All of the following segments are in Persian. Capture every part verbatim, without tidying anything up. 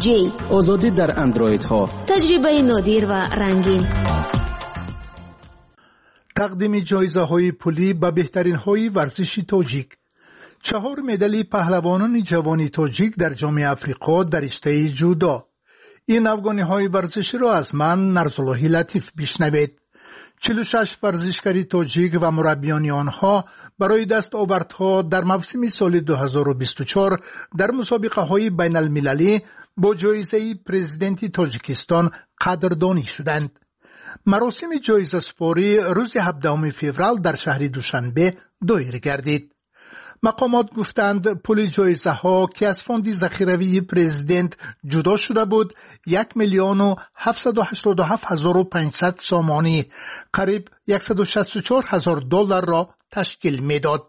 جی، آزادی در اندروید ها، تجربه نادر و رنگین. تقدیم جایزه های پولی به بهترین های ورزشی تاجیک. چهار مدال پهلوانان جوانی تاجیک در جام افریقا در رشته جودو. این افغانی های ورزشی را از من نرزاللهی لطیف بشنوید. چهل و شش ورزشکاری تاجیک و مربیان آنها برای دستاوردها در موسم سال دو هزار و بیست و چهار در مسابقه های بین المللی با جایزه پرزیدنت تاجیکستان قدردانی شدند. مراسم جایزه سپاری روز هفدهم فوریه در شهر دوشنبه دایر گردید. مقامات گفتند پول جایزه ها که از فوند ذخیروی پرزیدنت جدا شده بود یک میلیون و هفتصد و هشتاد و هفت هزار و پانصد سامانی، قریب صد و شصت و چهار هزار دلار را تشکیل میداد.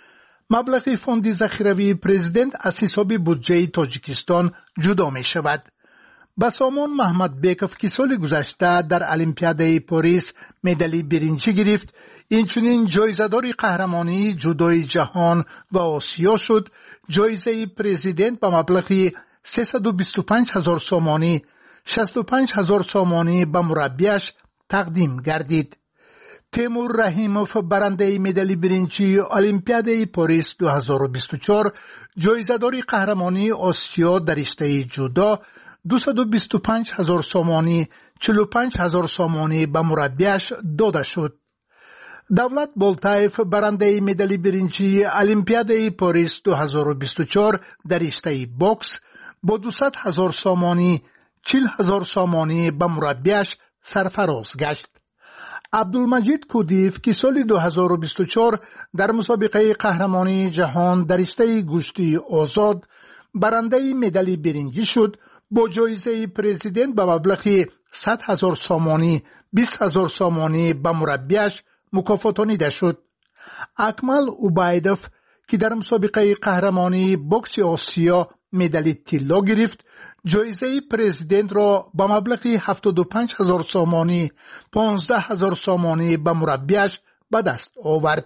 مبلغ فوند ذخیروی پرزیدنت از حساب بودجه تاجیکستان جدا می شود. بسامان محمد بیکوف که سال گذشته در المپیاده پاریس مدال برنجی گرفت، اینچنین جایزه‌دار قهرمانی جودوی جهان و آسیا شد، جایزه پرزیدنت به مبلغ سیصد و بیست و پنج هزار سامانی، شصت و پنج هزار سامانی به مربیش تقدیم گردید. تیمور رحیموف برنده مدال برنجی المپیاده پاریس دو هزار و بیست و چهار، جایزه‌دار قهرمانی آسیا در رشته جودو دویست و بیست و پنج هزار سامانی، چهل و پنج هزار سامانی به مربیش داده شد. دولت بولتایف برنده مدال برنجی المپیاده پاریس دو هزار و بیست و چهار در رشته بوکس با دویست هزار سامانی، چهل هزار سامانی به مربیش سرفراز گشت. عبدالمجید کودیف که سال دو هزار و بیست و چهار در مسابقه قهرمانی جهان در رشته گوشتی آزاد برنده مدال برنجی شد، با جایزه پرزیدنت به مبلغ صد هزار سامانی، بیست هزار سامانی به مربیش مکافاتانیده شد. اکمل عبیدوف که در مسابقه قهرمانی بوکس آسیا مدال طلا گرفت، جایزه پرزیدنت را به مبلغ هفتاد و پنج هزار سامانی، پانزده هزار سامانی به مربیش به دست آورد.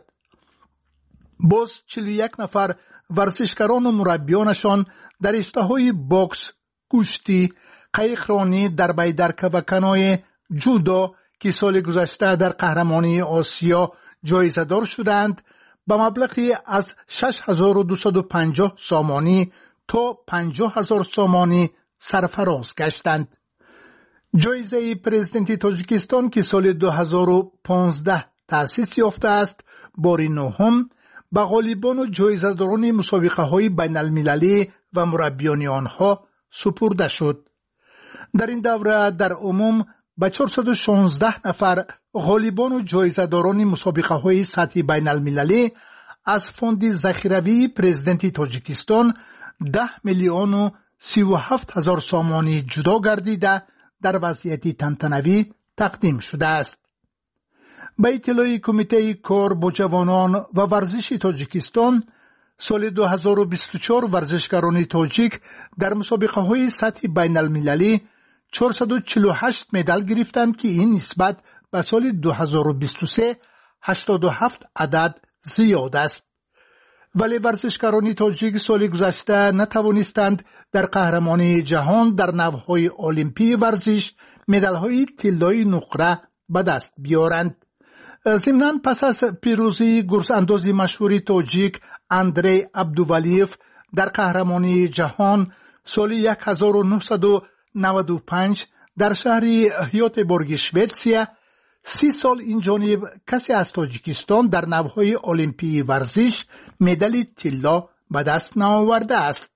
باز چهل و یک نفر ورزشکاران و مربیانشان در رشته‌های بوکس، کشتی، قایقرانی، دربیدرکه و کنوی جودو که سال گذشته در قهرمانی آسیا جایزه دار شدند به مبلغی از شش هزار و دویست و پنجاه سامانی تا پنجاه هزار سامانی سرفراز گشتند. جایزه پرزیدنت تاجیکستان که سال دو هزار و پانزده تأسیس یافته است بار نهم به غالبان و جایزه داران مسابقه های بین المللی و مربیان آنها سپرده شد. در این دوره در عموم به چهارصد و شانزده نفر غالبان و جایزه داران مسابقه های سطحی بین المللی از فوند ذخیروی پرزیدنت تاجیکستان ده میلیون و سی و هفت هزار سامانی جدا گردیده در وضعیت تنتنوی تقدیم شده است. به اطلاع کمیته کار با جوانان و ورزش تاجیکستان، سال دو هزار و بیست و چهار ورزشکاران تاجیک در مسابقه های سطحی بین المللی چهارصد و چهل و هشت مدال گرفتند که این نسبت به سال دو هزار و بیست و سه هشتاد و هفت عدد زیاد است. ولی ورزشکاران تاجیک سال گذشته نتوانستند در قهرمانی جهان در نوهای المپی ورزش مدال‌های طلایی نقره به دست بیارند. ضمناً پس از پیروزی گرزانداز مشهور تاجیک اندری عبدوولیف در قهرمانی جهان سال هزار و نهصد و نود و پنج در شهر هیوتبورگ شوئدسیا، سی سال این جانب کسی از تاجیکستان در نوهای المپی ورزش مدال طلا به دست نآورده است.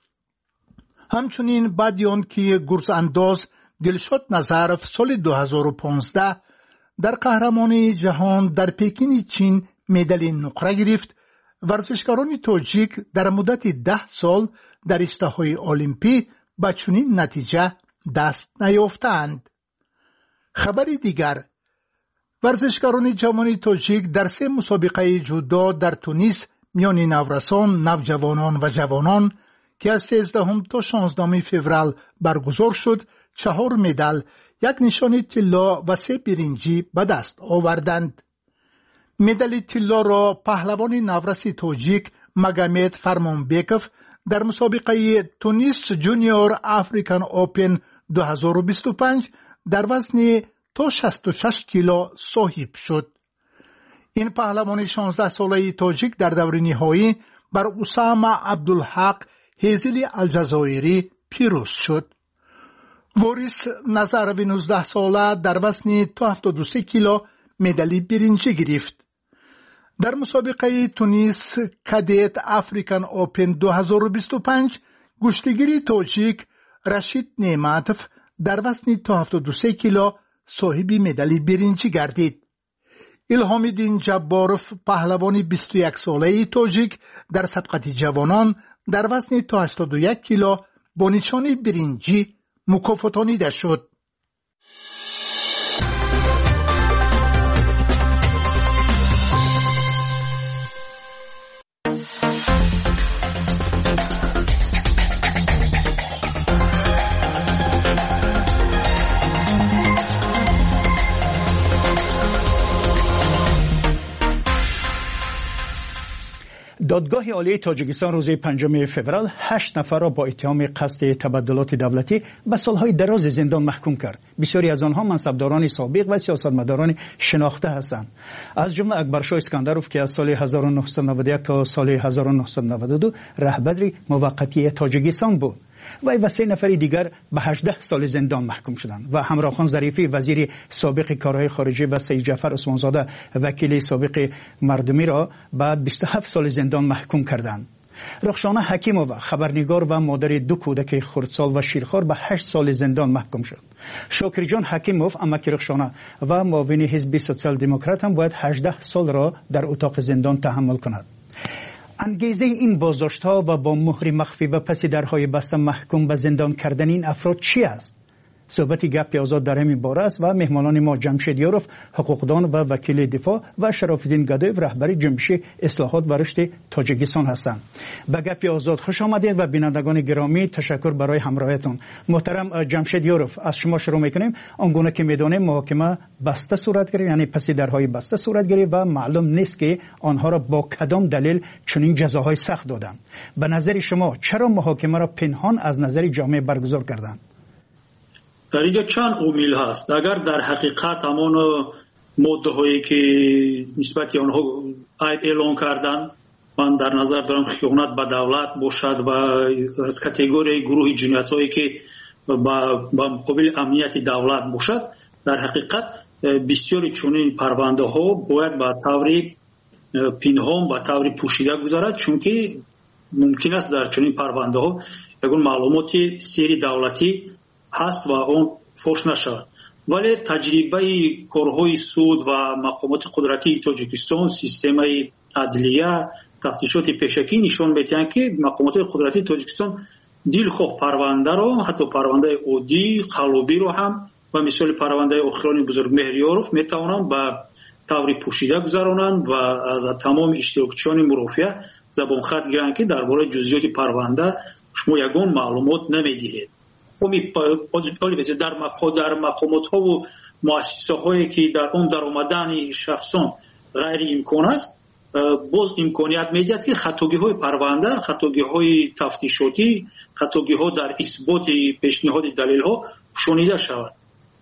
همچنین بعد آن که گرزانداز دلشاد نظرف سال دو هزار و پانزده در قهرمانی جهان در پکین چین مدال نقره گرفت، ورزشکاران تاجیک در مدت ده سال در رشته‌های المپی به چنین نتیجه دست نیافتند. خبری دیگر، ورزشکاران جوان تاجیک در سه مسابقه جودو در تونس میان نورسان، نوجوانان و جوانان که از سیزدهم تا شانزدهم فوریه برگزار شد، چهار مدال، یک نشان طلا و سه برنجی به دست آوردند. مدال طلا را پهلوان نورسی تاجیک مگامد فرمانبیکوف در مسابقه تونیس جونیور افریکن اوپن دو هزار و بیست و پنج در وزن تا شصت و شش کیلو صاحب شد. این پهلوان شانزده ساله تاجیک در دور نهایی بر اسامه عبدالحق هیزلی الجزایری پیروز شد. وارث نظروی نوزده ساله در وزن تا هفتاد و سه کیلو مدال برنجی گرفت. در مسابقه تونیس کدت افریکن اوپن دو هزار و بیست و پنج گشتگیری تاجیک رشید نعمتوف در وزن تا هفتاد و سه کیلو صاحب مدال برنجی گردید. الهام‌الدین جباروف پهلوان بیست و یک ساله تاجیک در سبقت جوانان در وزن تا هشتاد و یک کیلو با نشان برنجی مکافاتانیده شد. دادگاه عالی تاجیکستان روز پنجم فوریه هشت نفر را با اتهام قصد تبدلات دولتی به سالهای دراز زندان محکوم کرد. بسیاری از آنها منصبداران سابق و سیاستمداران شناخته هستند. از جمله اکبرشاه اسکندروف که از سال هزار و نهصد و نود و یک تا سال هزار و نهصد و نود و دو رهبر موقتی تاجیکستان بود. وی و سه نفر دیگر به هجده سال زندان محکوم شدند و همراهخان ظریفی وزیر سابق کارهای خارجه و سید جعفر عثمانزاده وکیل سابق مردمی را به بیست و هفت سال زندان محکوم کردند. رخشانه حکیمووا خبرنگار و مادر دو کودک خردسال و شیرخوار به هشت سال زندان محکوم شد. شاکر جان حکیموف امک رخشانه و معاون حزب سوسیال دموکرات هم باید هجده سال را در اتاق زندان تحمل کند. انگیزه این بازداشت‌ها و با مهر مخفی و پس درهای بسته محکوم به زندان کردن این افراد چی است؟ صحبت گپ آزاد در همین باره است و مهمانان ما جمشید یاروف حقوقدان و وکیل دفاع و شراف‌الدین گدایف رهبر جنبش اصلاحات و رشد تاجیکستان هستند. به گپ آزاد خوش آمدید و بینندگان گرامی تشکر برای همراهیتون. محترم جمشید یاروف، از شما شروع می‌کنیم. آنگونه که می‌دانیم محاکمه بسته صورت گرفت، یعنی پس درهای بسته صورت گرفت و معلوم نیست که آنها را با کدام دلیل چنین جزاهای سخت دادند. به نظر شما چرا محاکمه را پنهان از نظر جامعه برگزار کردند؟ در اینجا چند عامل هست. اگر در حقیقت همان ماده هایی که نسبت آنها اعلان کردند من در نظر دارم خیانت به دولت باشد و از کاتگوری گروه جنایت هایی که با مقابل امنیت دولت باشد، در حقیقت بسیاری چنین پرونده ها باید به طور پنهان و طور پوشیده گذارد، چون که ممکن است در چنین پرونده ها یگون معلومات سری دولتی هست و اون فوش نشود. ولی تجربه کارهای سود و مقامات قدرتی تاجیکستان، سیستم عدلیه، تفتیشات پیشکی نشان می‌دهند که مقامات قدرتی تاجیکستان دلخواه پرونده را، حتی پرونده عادی قلبی را هم و مثال پرونده اخران بزرگ مهریاروف میتوانند به طور پوشیده گذرانند و از تمام اشتراکچیان مرافعه زبان خط گیرند که درباره جزئیات پرونده شما یگان معلومات نمیدهید. قومی در در مقامات ها و مؤسسه هایی که در اون در آمدن شخصان غیر امکان است، باز امکانیت میدهد که خطاگی های پرونده، خطاگی های تفتیشاتی، خطاگی ها در اثبات پیشنهاد دلیل ها شنیده شود.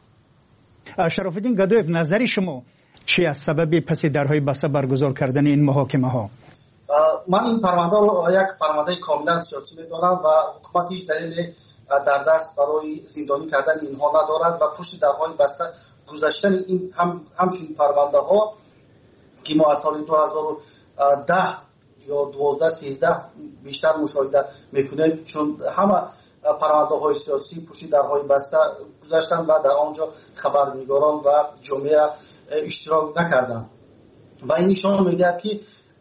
شراف‌الدین گدایف، نظر شما چی از سبب پس درهای بسته برگزار کردن این محاکمه ها؟ من این پرونده رو یک پرونده کاملا سیاسی میدانم و حکومت هیچ دلیل در دست برای زندانی کردن اینها ندارد و پشت درهای بسته گذاشتن این هم همچین پرونده ها که ما از سال دو هزار و ده یا دوازده سیزده بیشتر مشاهده میکنیم، چون همه پرونده های سیاسی پشت درهای بسته گذاشتن و در آنجا خبرنگاران و جامعه اشتراک نکردن و این نشان میدهد که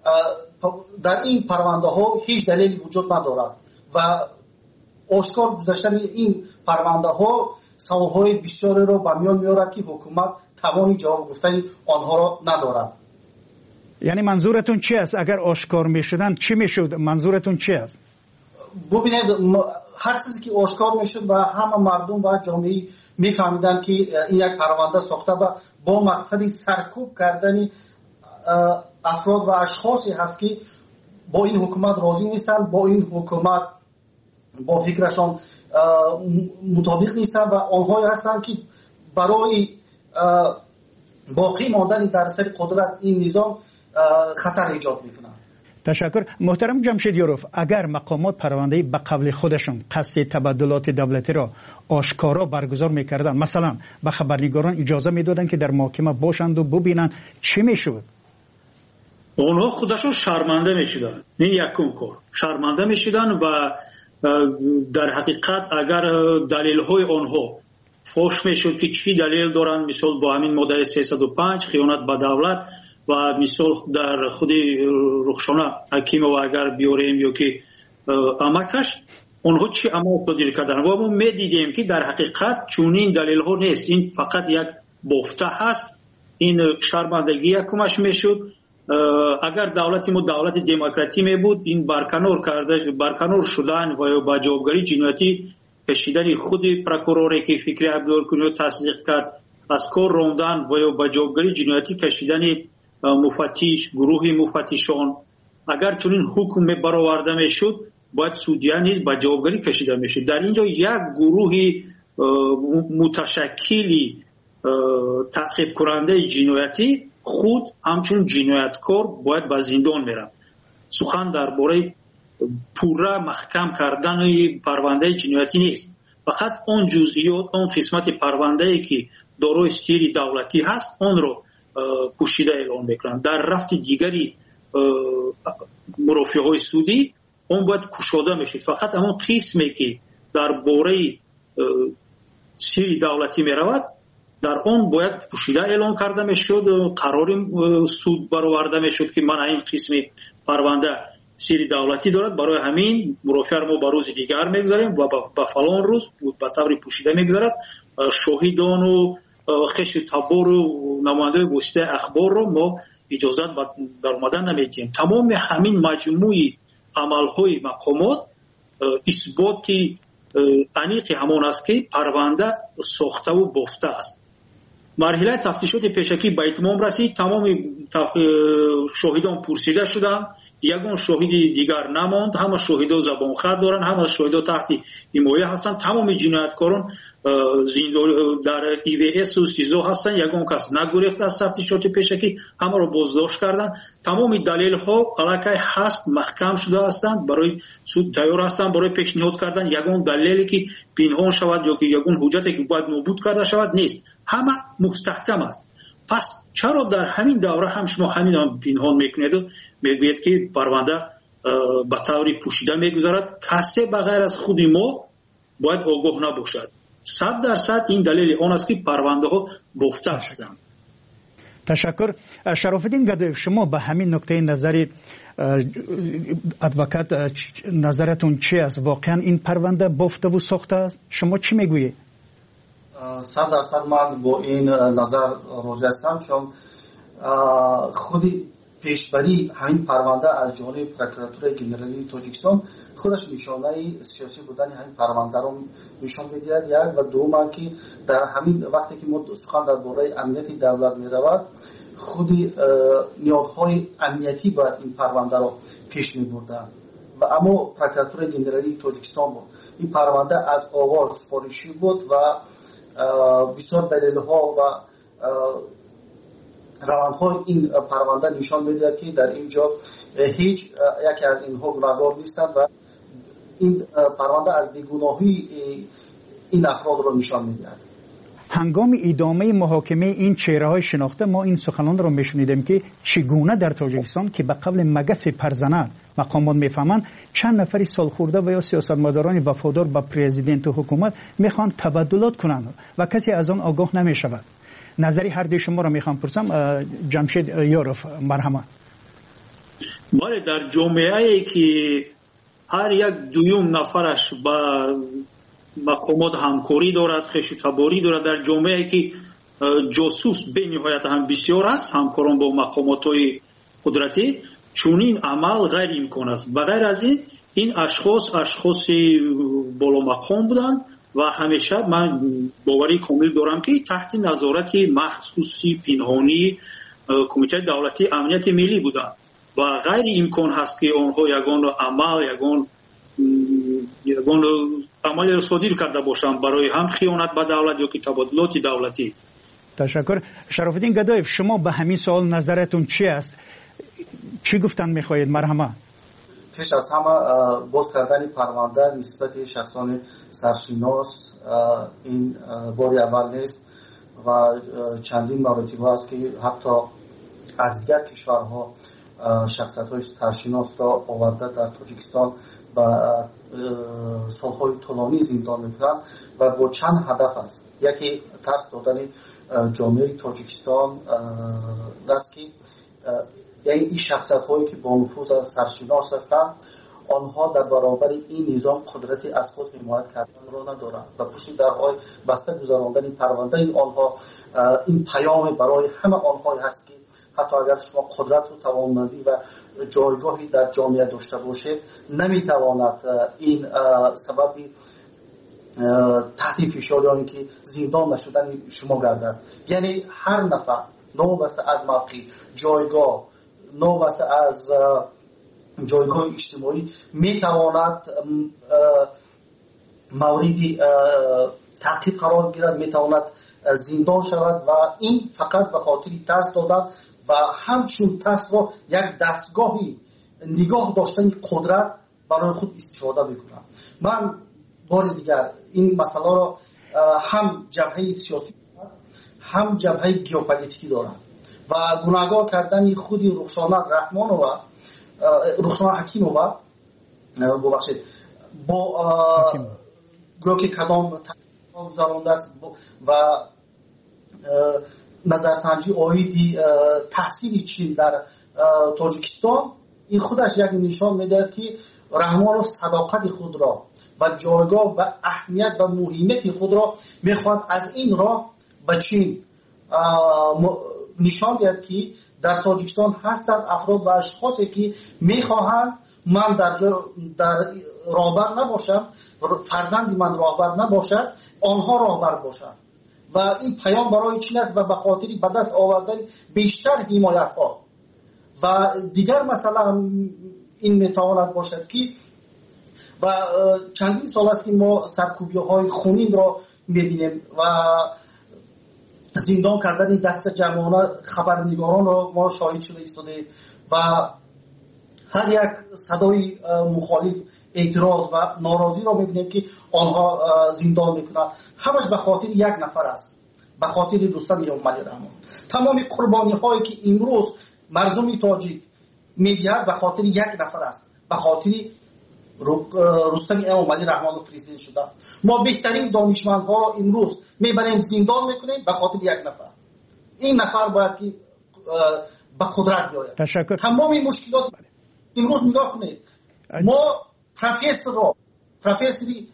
در این پرونده ها هیچ دلیل وجود ندارد و آشکار گذاشتن این پرونده ها سوالهای بسیاری را به میان میارد که حکومت توانی جواب گفتن آنها را ندارد. یعنی منظورتون چی است؟ اگر آشکار میشدن چی میشد؟ منظورتون چی است؟ ببینید، هر چیزی که آشکار میشد و همه مردم و جامعه میفهمیدن که این یک پرونده ساخته و با مقصد سرکوب کردن افراد و اشخاصی هست که با این حکومت راضی نیستند، با این حکومت با فکرشان مطابق نیستند و آنهایی هستند که برای باقی ماندن در سر قدرت این نظام خطر ایجاد میکنند. تشکر. محترم جمشید یاروف، اگر مقامات پرونده به قبل خودشون قصد تبادلات دولتی را آشکارا برگزار میکردن، مثلا به خبرنگاران اجازه میدادن که در محکمه باشند و ببینن، چی میشد؟ اونها خودشون شرمنده میشدن. این یکم کار شرمنده میشدن و در حقیقت اگر دلیل های آنها فوش میشد که چی دلیل دارن، مثال با همین ماده سیصد و پنج خیانت به دولت و مثال در خود رخشانه حکیم و اگر بیاریم یا که امکش اونها چی عمل صادر کردن و ما میدیدیم که در حقیقت چونین دلیل ها نیست، این فقط یک بافته هست. این شرمندگی یکمش میشد. اگر دولت ما دولت دموکراتی می بود، این برکنار کرده برکنار شدن و با جوابگری جنایتی کشیدن خود پروکوروری که فکری عبدالکنی تصدیق کرد از کار راندن و با جوابگری جنایتی کشیدن مفتش گروه مفتشان، اگر چنین حکم برآورده میشد باید سودیا نیز با جوابگری کشیده میشد. در اینجا یک گروه متشکلی تعقیب کننده جنایتی خود همچون جنایتکار باید به زندان میرن. سخن درباره پورا محکم کردن پرونده جنایتی نیست، فقط اون جزئیات، اون قسمت پرونده ای که دارای سری دولتی هست اون رو پوشیده اعلام میکنن. در رفت دیگری مرافعه های سودی اون باید کشاده میشید. فقط همون قسمی که درباره سری دولتی میرود در اون باید پوشیده اعلام کرده میشد، قرار سود برآورده میشد که من این قسم پرونده سری دولتی دارد، برای همین مرافعه ما به روز دیگر میگذاریم و به فلان روز به طور پوشیده میگذارد. شاهدان و خش تبار و نماینده گسته اخبار رو ما اجازت در اومدن نمیدیم. تمام همین مجموعی عملهای مقامات اثبات انیق همان است که پرونده ساخته و بافته است. مرحله تفتیشات پیشکی به اتمام رسید. تمام شاهدان پرسیده شدند، یگان شاهد دیگر نماند. همه شاهدا زبان خط دارن، همه شاهدا تحت حمایه هستند. تمام جنایتکاران در ای وی اس و سیزو هستند. یگان کس نگریخت از تفتیشات پیشکی، همه را بازداشت کردند. تمام دلیل ها علاقه هست محکم شده هستند، برای سود تیار هستند برای پیشنهاد کردن. یگان دلیلی که پنهان شود یا که یگان حجتی که باید نابود کرده شود نیست، همه مستحکم است. پس چرا در همین دوره هم شما همین هم پنهان میکنید و میگوید که پرونده به طوری پوشیده میگذارد؟ کسی بغیر از خود ما باید آگاه نباشد. صد درصد این دلیل آن است که پرونده ها بافته هستند. تشکر. شرافالدین گدایف، شما به همین نکته نظری ادوکات نظرتون چی است؟ واقعا این پرونده بافته و ساخته است؟ شما چی میگویید؟ صد درصد من با این نظر راضی هستم، چون خودی پیشبری همین پرونده از جانب پروکراتور گنرالی تاجیکستان خودش نشانه سیاسی بودن همین پرونده رو نشان میدهد. یک و دوم که در همین وقتی که ما سخن درباره امنیت دولت میرود، خودی نیازهای امنیتی باید این پرونده رو پیش میبردن و اما پروکراتور گنرالی تاجیکستان بود. این پرونده از آغاز سفارشی بود و بسیار دلیل ها و روندهای این پرونده نشان میدهد که در اینجا هیچ یکی از اینها گناهکار نیستند و این پرونده از بیگناهی این افراد را نشان میدهد. هنگام ادامه محاکمه این چهره های شناخته ما این سخنان را میشنیدیم که چگونه در تاجیکستان که به قبل مگس پرزنه مقامات میفهمند چند نفری سالخورده و یا سیاستمداران وفادار به پرزیدنت و حکومت میخوان تبادلات کنند و کسی از آن آگاه نمیشود. نظری هر دوی شما را میخوام پرسم. جمشید یاروف، مرحمت. بله، در جامعه ای که هر یک دویم نفرش با مقامات همکاری دارد، خش تباری دارد، در جامعه ای که جاسوس به نهایت هم بسیار است، همکاران با مقامات های قدرتی، چون این عمل غیر امکان است. بغیر از این این اشخاص اشخاص بالا مقام بودند و همیشه من باوری کامل دارم که تحت نظارت مخصوصی پنهانی کمیته دولتی امنیت ملی بودند و غیر امکان هست که آنها یگان عمل یگان یگان عملی را صادر کرده باشند برای هم خیانت به دولت یا که تبادلات دولتی. تشکر. شرافالدین گدایف، شما به همین سوال نظرتون چی است؟ چی گفتن میخواهید؟ مرحمه. پیش از همه باز کردن پرونده نسبت شخصان سرشناس این باری اول نیست و چندین مراتب است که حتی از دیگر کشورها شخصیت های سرشناس را آورده در تاجیکستان و سالهای طولانی زندان میکنند و با چند هدف است. یکی ترس دادن جامعه تاجیکستان است که یعنی این شخصیت هایی که با نفوذ سرشناس هستند آنها در برابر این نظام قدرتی از خود حمایت کردن را ندارند و پشت درهای بسته گذراندن پرونده این آنها این پیام برای همه آنها هست که حتی اگر شما قدرت و توانمندی و جایگاهی در جامعه داشته باشید نمیتواند این سبب تحت فشار یا اینکه زندان نشدن شما گردد. یعنی هر نفر نوبسته از موقع جایگاه نوبسته از جایگاه اجتماعی میتواند موردی تعقیب قرار گیرد، میتواند زندان شود و این فقط به خاطر ترس دادن و همچون ترس را یک دستگاهی نگاه داشتن قدرت برای خود استفاده میکنند. من بار دیگر این مسئله را هم جبهه سیاسی هم جبهه ژئوپلیتیکی دارم و گناهکار کردن خود رخشانه رحمانووا رخشانه حکیمووا ببخشید با گویا که کدام گذرانده است و نظرسنجی آیدی تحصیل چین در تاجیکستان این خودش یک نشان میدهد که رحمانوف صداقت خود را و جایگاه و اهمیت و مهمیت خود را میخواد از این راه به چین نشان دهد که در تاجیکستان هستند افراد و اشخاصی که میخواهند من در در راهبر نباشم، فرزند من راهبر نباشد، آنها راهبر باشند و این پیام برای چین است و به خاطر به دست آوردن بیشتر حمایت ها و دیگر مثلا این میتواند باشد که و چندین سال است که ما سرکوبی های خونین را میبینیم و زندان کردن دست جمعانه خبرنگاران را ما شاهد شده ایستادیم و هر یک صدای مخالف اعتراض و ناراضی را میبینیم که آنها زندان میکنند. همش به خاطر یک نفر است، به خاطر رستم اموملی رحمان. تمام قربانی هایی که امروز مردم تاجیک میدهد به خاطر یک نفر است، به خاطر رستم اموملی رحمان و پرزیدنت شده. ما بهترین دانشمندها را امروز میبریم زندان میکنیم به خاطر یک نفر. این نفر باید که به قدرت بیاید. تشکر. تمام مشکلات امروز نگاه کنید، ما پروفسور را پروفسوری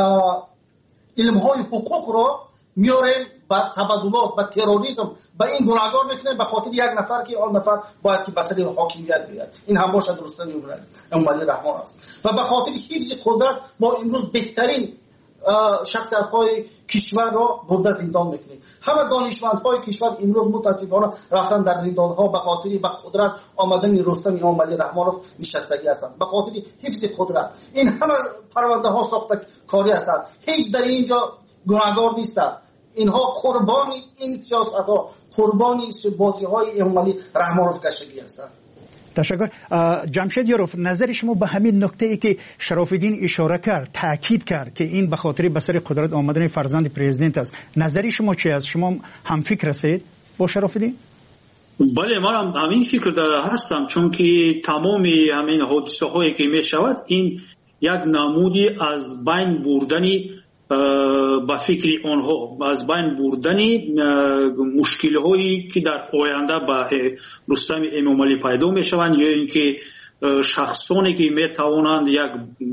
علم های حقوق را میاریم با تبادلات با تروریسم با این گناهکار میکنیم به خاطر یک نفر که آن نفر باید که بسر حاکمیت بیاد. این هم باشد رستم اموملی رحمان است و به خاطر حفظ قدرت ما امروز بهترین شخصیت های کشور را برده زندان میکنیم. همه دانشمند های کشور امروز متاسفانه رفتن در زندان ها به خاطر به قدرت آمدن رستم اموملی رحمانوف نشستگی هستند، به خاطر حفظ قدرت. این همه پرونده ها ساخته کاری هستند، هیچ در اینجا گناهکار نیستند. اینها قربانی این سیاست ها، قربانی بازی های اموملی رحمانوف کشگی هستند. تشکر. جمشید یاروف، نظر شما به همین نکته ای که شرافالدین اشاره کرد، تاکید کرد که این به خاطر به سر قدرت آمدن فرزند پرزیدنت است، نظر شما چی است؟ شما هم فکر هستید با شرافالدین؟ بله، من هم همین فکر داره هستم، چون که تمام همین حادثه هایی که می شود این یک نمودی از بین بردنی با فکر آنها، از بین بردنی مشکل هایی که در آینده با رستم اموملی پیدا می شوند یا اینکه شخصانی که می توانند یک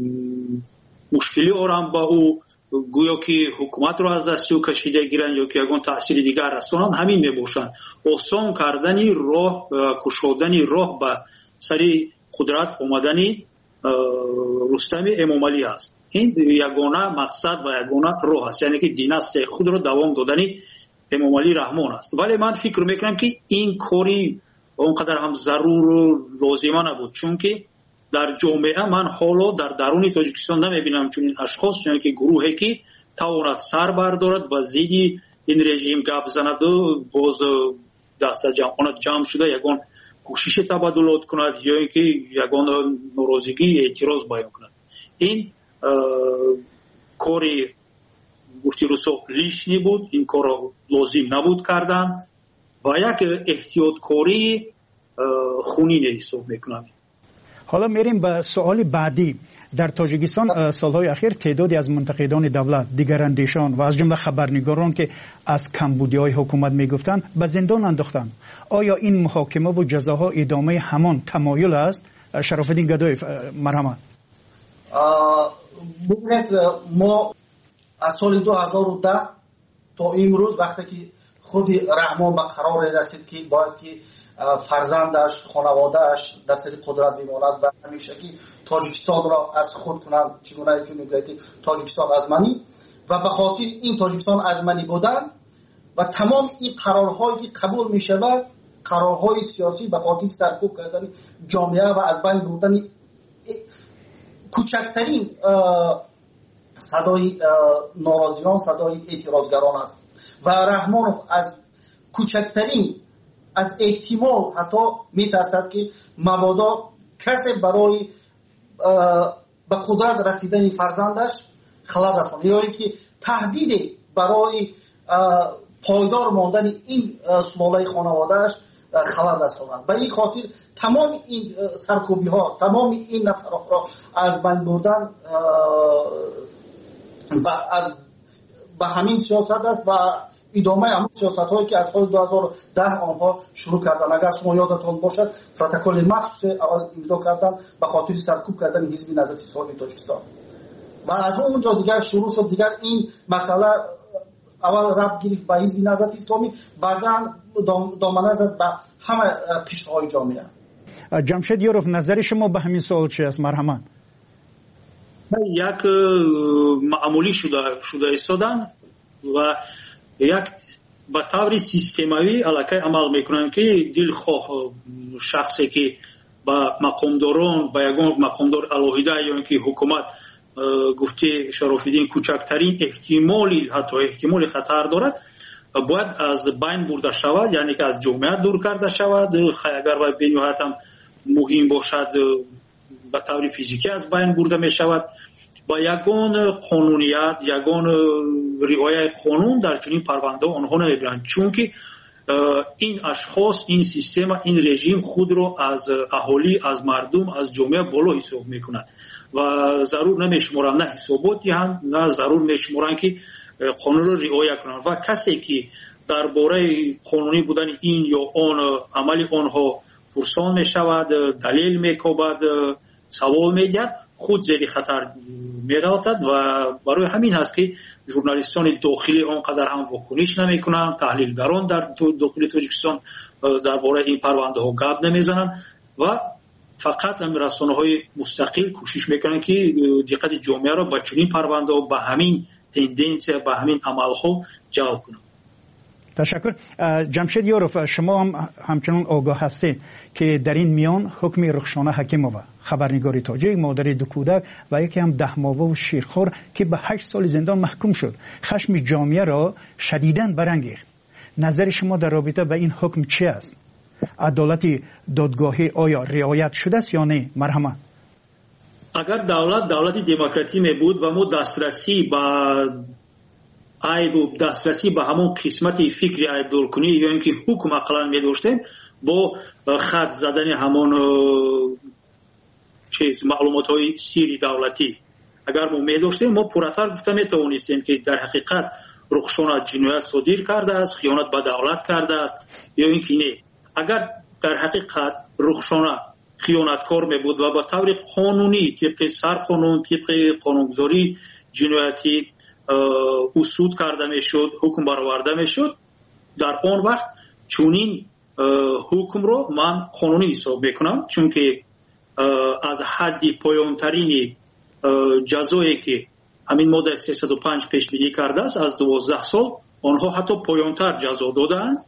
مشکلی آرام با او گویا که حکومت را از دست او کشیده گیرند یا که یگان تأثیر دیگر رسانند، همین می باشند. آسان کردنی راه، کشادنی راه به سری قدرت آمدنی رستم اموملی است. این یگانه مقصد و یگانه راه است، یعنی که دیناستی خود را دوام دادنی اموملی رحمان است. ولی من فکر میکنم که این کاری اونقدر هم ضرور و لازمه نبود، چون که در جامعه من حالا در درون تاجیکستان نمیبینم چون این اشخاص چون که گروهی که تواند سر بردارد و زیدی این رژیم گپ زند و باز دست جمع جمع شده یگان کوشش تبادلات کند یا اینکه یگان ناراضگی اعتراض بیان کند. این کاری گفتی روسو لیشنی بود، این کار لازم نبود کردن و یک احتیاط کاری خونین حساب میکنم. حالا میریم به سوال بعدی. در تاجیکستان سالهای اخیر تعدادی از منتقدان دولت، دیگراندیشان و از جمله خبرنگاران که از کمبودی‌های حکومت میگفتند به زندان انداختند. آیا این محاکمه و جزاها ادامه همان تمایل است؟ شرافالدین گدایی مرحمت. ببینید ما از سال دو هزار و ده تا امروز وقتی که خود رحمان به قرار رسید که باید که فرزندش، خانوادهش در سر قدرت میماند و همیشه که تاجیکستان را از خود کنند، چگونه که میگوید تاجیکستان از منی و به خاطر این تاجیکستان از منی بودن و تمام این قرارهایی که قبول میشود، قرارهای سیاسی به خاطر سرکوب کردن جامعه و از بین بردن کوچکترین صدای ناراضیان، صدای اعتراضگران است و رحمانوف از کوچکترین از احتمال حتی میترسد که مبادا کسی برای به قدرت رسیدن فرزندش خلل رساند یا اینکه تهدید برای پایدار ماندن این سلاله خانوادهش خلل رساند. به این خاطر تمام این سرکوبی ها، تمام این نفرات را از بین بردن به همین سیاست است و ادامه همون سیاست هایی که از سال دو هزار و ده آنها شروع کردن. اگر شما یادتان باشد پروتکل مخصوص اول امضا کردن به خاطر سرکوب کردن حزب نهضت اسلامی تاجیکستان و از اونجا دیگر شروع شد. دیگر این مسئله اول ربط گرفت به حزب نهضت اسلامی، بعدا دامنه زد به همه قشرهای جامعه. جمشید یوروف، نظر شما به همین سوال چی است؟ مرحمت. یک معمولی شده شده ایستادن و یک به طور سیستماوی علاقه عمل میکنن که دلخواه شخصی که با مقامداران با یگان مقامدار الهیده یا اینکه حکومت گفته شرافالدین کوچکترین احتمالی حتی احتمال خطر دارد باید از بین برده شود، یعنی که از جامعه دور کرده شود. اگر باید بنیهایت هم مهم باشد به طور فیزیکی از بین برده می شود. با یگان قانونیت، یگان رعایت قانون در چنین پرونده آنها نمیبرند، چون که این اشخاص، این سیستم، این رژیم خود را از اهالی، از مردم، از جامعه بالا حساب میکند و ضرور نمیشمارند نه حساباتی هست نه ضرور میشمارند که قانون را رعایت کنند و کسی که درباره قانونی بودن این یا آن عمل آنها پرسان میشود، دلیل میکوبد، سوال میگرد، خود زیر خطر می‌افتد و برای همین هست که ژورنالیستان داخلی آنقدر هم واکنش نمی‌کنند، تحلیلگران در داخل تاجیکستان درباره این پرونده ها گپ نمی‌زنند و فقط هم رسانه‌های مستقل کوشش می‌کنند که دقت جامعه را به چنین پرونده ها، به همین تندنسی، به همین عمل‌ها جلب کنند. تشکر. جمشید یوروف، شما هم همچنان آگاه هستید که در این میان حکم رخشانه حکیمووا، خبرنگار تاجیک، مادر دو کودک و یکی هم ده ماهه و شیرخوار که به هشت سال زندان محکوم شد، خشم جامعه را شدیداً برانگیخت. نظر شما در رابطه با این حکم چی است؟ عدالت دادگاهی آیا رعایت شده است یا نه؟ مرحمت. اگر دولت دولت دموکراتی می بود و ما دسترسی به عیب و دسترسی به همون قسمت فکری عیب دور کنی یا اینکه حکم اقلا می داشتیم با خط زدن همون چیز معلومات های سیری دولتی اگر ما می داشتیم ما پراتر گفته می توانستیم که در حقیقت رخشانه جنایت صادر کرده است، خیانت به دولت کرده است یا اینکه نه. اگر در حقیقت رخشانه خیانتکار می بود و با طور قانونی طبق سرقانون، طبق قانونگذاری جنایتی اصول کرده می شد، حکم برآورده می شد، در آن وقت چونین حکم رو من قانونی حساب میکنم، چون که از حد پایانترین جزایی که همین ماده سیصد و پنج پیشبینی کرده است از دوازده سال آنها حتی پایانتر جزا دادند،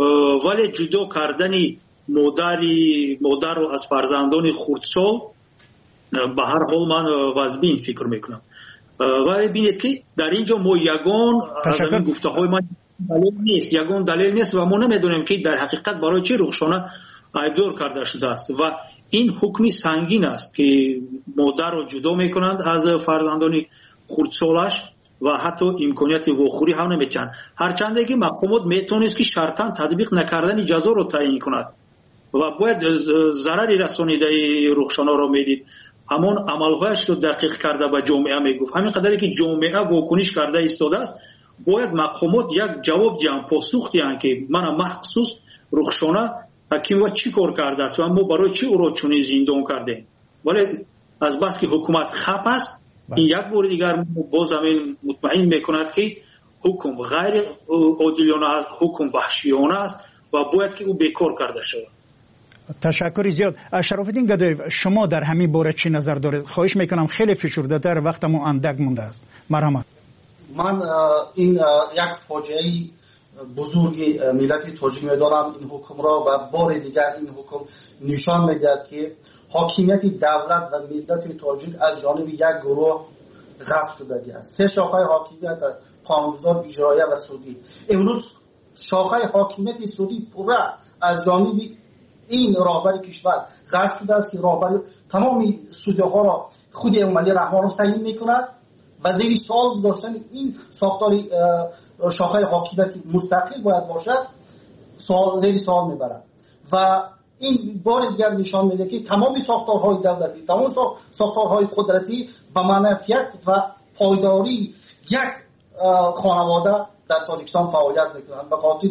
ولی جدا کردن مادری مادر رو از فرزندان خردسال به هر حال من وزبین فکر میکنم. و ببینید که در اینجا ما یگان از این گفته های من دلیل نیست، یگان دلیل نیست و ما نمیدونیم که در حقیقت برای چه رخشانه ایبدار کرده شده است و این حکمی سنگین است که مادر رو جدا میکنند از فرزندان خردسالش و حتی امکانیت واخوری هم نمیتن، هرچند که مقامات میتونست که شرطاً تطبیق نکردن جزا رو تعیین کند و باید ضرری رسانیده رخشانه رو میدید، اما عملهایش رو دقیق کرده به جامعه میگفت. همین قدری که جامعه واکنش کرده ایستاده است باید مقامات یک جواب دیان، پاسخ دیان که من مخصوص رخشانه حکیم و چی کار کرده است و ما برای چی او را چنین زندان کردیم. ولی از بس که حکومت خپ است این یک بار دیگر باز همین مطمئن میکند که حکم غیر عادلانه است، حکم وحشیانه است و باید که او بیکار کرده شود. تشکر زیاد. شرافالدین گدایف، شما در همین باره چی نظر دارید؟ خواهش میکنم خیلی فشرده در وقتمون اندک مونده است. مرحمت. من این یک فاجعه بزرگی ملت تاجیک میدانم این حکم را و بار دیگر این حکم نشان میدهد که حاکمیت دولت و ملت تاجیک از جانب یک گروه غصب شده است. سه شاخه حاکمیت قانونگذار، اجرایی و سودی. امروز شاخه حاکمیت سودی پورا از جانب این راهبر کشور غصب شده است که راهبر تمام سودی ها را خود امامعلی رحمانوف تعیین میکند و زیر سوال گذاشتن این ساختار شاخه حاکمیت مستقل باید باشد سوال زیر سوال میبرد و این بار دیگر نشان میده که تمام ساختارهای دولتی، تمام ساختارهای قدرتی به منفعت و پایداری یک خانواده در تاجیکستان فعالیت میکنند به خاطر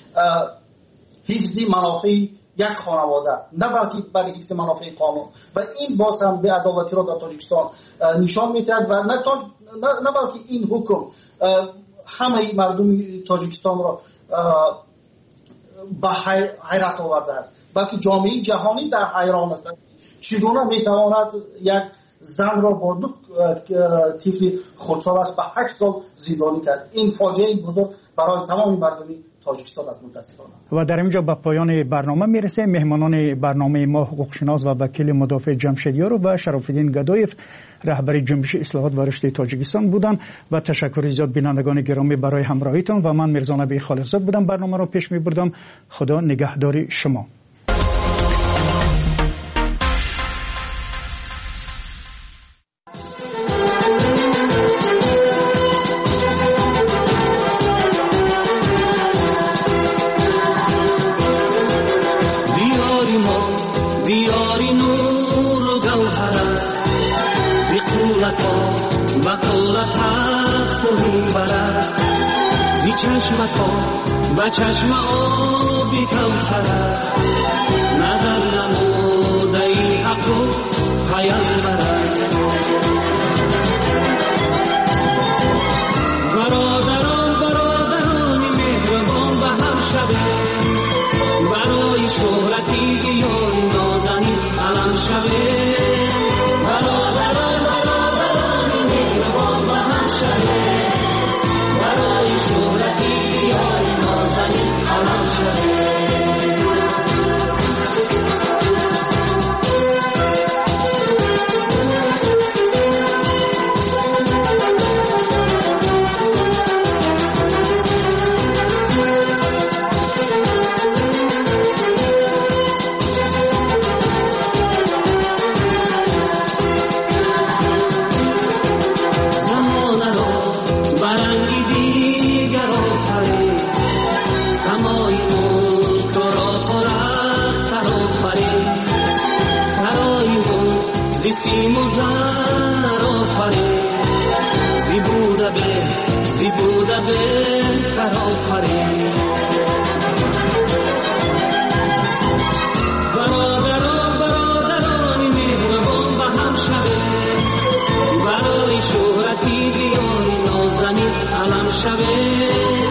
حفظ منافع یک خانواده، نه بلکه برای حفظ منافع قانون و این باز هم به عدالتی را در تاجیکستان نشان میدهد و نه, نه بلکه این حکم همه مردم تاجیکستان را به حیرت آورده است، بلکه جامعه جهانی در حیران است چگونه میتواند یک زن را با دو طفل خردسال است به هشت سال زندانی کرد. این فاجعه بزرگ برای تمام مردم تاجیکستان است متاسفانه. و در اینجا به پایان برنامه میرسه. مهمانان برنامه ما حقوقشناس و وکیل مدافع جمشیدیار و شرافالدین گدایف رهبر جنبش اصلاحات و رشد تاجیکستان بودند و تشکر زیاد بینندگان گرامی برای همراهیتان و من میرزا نبی خالقزاد بودم برنامه را پیش میبردم. خدا نگهدار شما. با چشم آبی کوثر است نظر نموده ای حق و پیامبر است. برادران برادران مهربان به هم شوید برای شهرتی بیان نازنین علم شوید. برادران برادران مهربان به هم شوید برای شهرتی بیان نازنین علم شوید. سیم و زر آفرین زیبوده به زیبوده به تر آفرین. برادران برادران مهربان به هم شوید برای شهرتی بیان نازنین علم شوید.